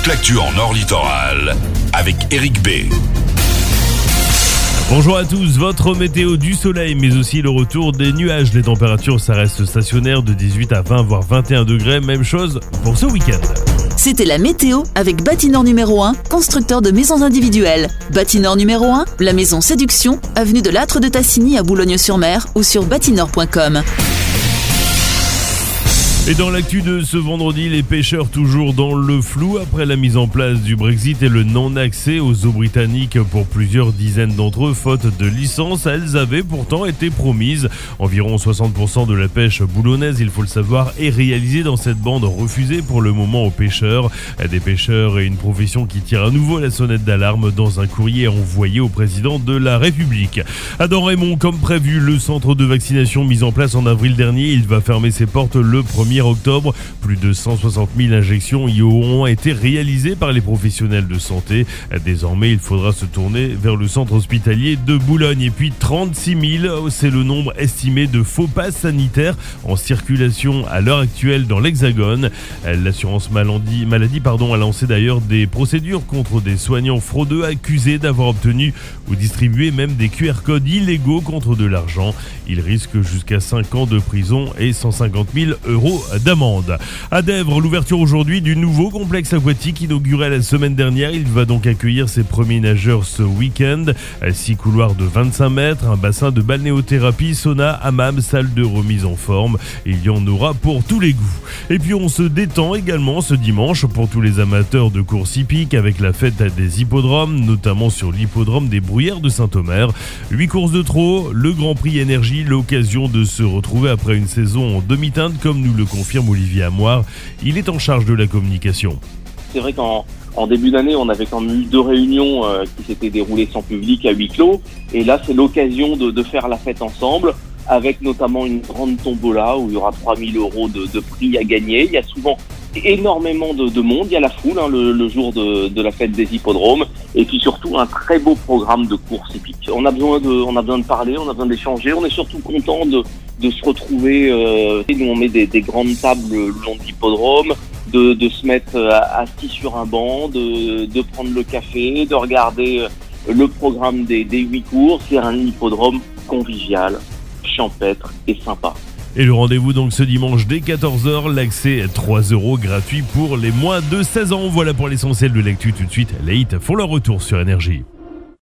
toute l'actu en Nord Littoral avec Eric B. Bonjour à tous, votre météo du soleil mais aussi le retour des nuages. Les températures ça reste stationnaire de 18 à 20 voire 21 degrés, même chose pour ce week-end. C'était la météo avec Bâtineur numéro 1, constructeur de maisons individuelles. Bâtineur numéro 1, la maison Séduction, avenue de l'Âtre de Tassigny à Boulogne-sur-Mer ou sur bâtineur.com. Et dans l'actu de ce vendredi, les pêcheurs toujours dans le flou après la mise en place du Brexit et le non-accès aux eaux britanniques pour plusieurs dizaines d'entre eux, faute de licence. Elles avaient pourtant été promises. Environ 60% de la pêche boulonnaise, il faut le savoir, est réalisée dans cette bande refusée pour le moment aux pêcheurs. Des pêcheurs et une profession qui tire à nouveau la sonnette d'alarme dans un courrier envoyé au président de la République. À Domrémont, comme prévu, le centre de vaccination mis en place en avril dernier, il va fermer ses portes le 1er octobre. Plus de 160 000 injections y auront été réalisées par les professionnels de santé. Désormais, il faudra se tourner vers le centre hospitalier de Boulogne. Et puis 36 000, c'est le nombre estimé de faux passes sanitaires en circulation à l'heure actuelle dans l'Hexagone. L'assurance maladie a lancé d'ailleurs des procédures contre des soignants fraudeux accusés d'avoir obtenu ou distribué même des QR codes illégaux contre de l'argent. Ils risquent jusqu'à 5 ans de prison et 150 000 € d'amende. À Dèvres, l'ouverture aujourd'hui du nouveau complexe aquatique inauguré la semaine dernière. Il va donc accueillir ses premiers nageurs ce week-end. 6 couloirs de 25 mètres, un bassin de balnéothérapie, sauna, hammam, salle de remise en forme. Il y en aura pour tous les goûts. Et puis on se détend également ce dimanche pour tous les amateurs de course hippique avec la fête des hippodromes, notamment sur l'hippodrome des Bruyères de Saint-Omer. 8 courses de trot, le Grand Prix Énergie, l'occasion de se retrouver après une saison en demi-teinte comme nous le confirme Olivier Amoir. Il est en charge de la communication. C'est vrai qu'en début d'année, on avait quand même eu 2 réunions qui s'étaient déroulées sans public à huis clos. Et là, c'est l'occasion de faire la fête ensemble, avec notamment une grande tombola où il y aura 3 000 € de prix à gagner. Il y a souvent énormément de monde, il y a la foule le jour de la fête des hippodromes, et puis surtout un très beau programme de courses hippiques. On a besoin de parler, on a besoin d'échanger, on est surtout content de se retrouver. Nous on met des grandes tables le long de l'hippodrome, de se mettre assis sur un banc, de prendre le café, de regarder le programme des 8 courses. C'est un hippodrome convivial, champêtre et sympa. Et le rendez-vous donc ce dimanche dès 14h, l'accès est 3 € gratuit pour les moins de 16 ans. Voilà pour l'essentiel de l'actu. Tout de suite, les hits font leur retour sur Énergie.